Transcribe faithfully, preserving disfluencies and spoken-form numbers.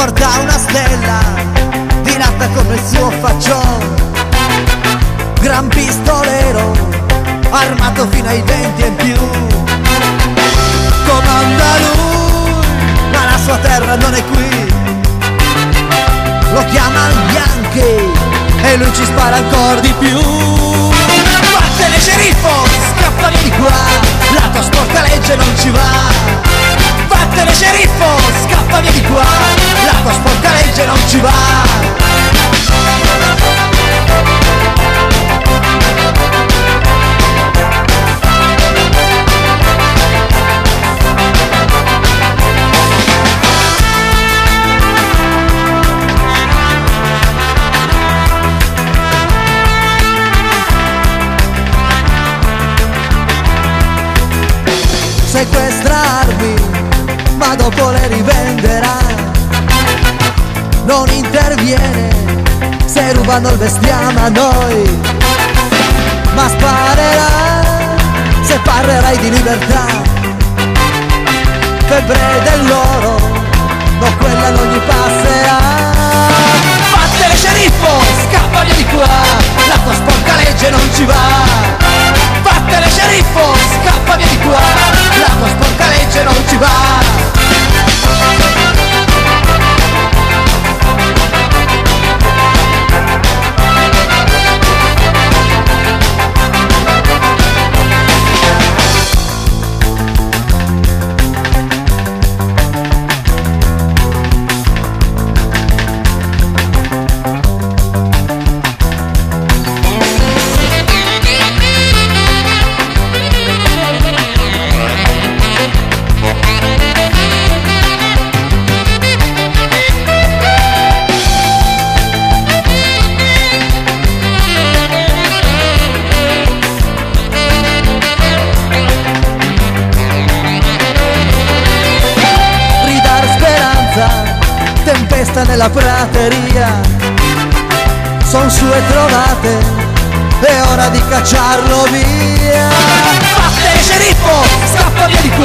porta una stella dilata come il suo faccione, gran pistolero armato fino ai denti e in più. Comanda lui, ma la sua terra non è qui. Lo chiamano Yankee e lui ci spara ancora di più. Vattene sceriffo, scappa via di qua, la tua sporca legge non ci va. Vattene sceriffo, scappa via di qua, la tua sporca legge non ci va. Sequestrarmi, ma dopo le rivenderà. Non interviene se rubano il bestiame a noi, ma sparerà se parlerai di libertà. Febbre dell'oro, no, quella non gli passerà. Vattene sceriffo, scappa via di qua, la tua sporca legge non ci va. Vattene sceriffo, scappa via di qua, la tua sporca legge non ci va. Tempesta nella prateria, son sue trovate, è ora di cacciarlo via. Vattene sceriffo, scappa via di qui.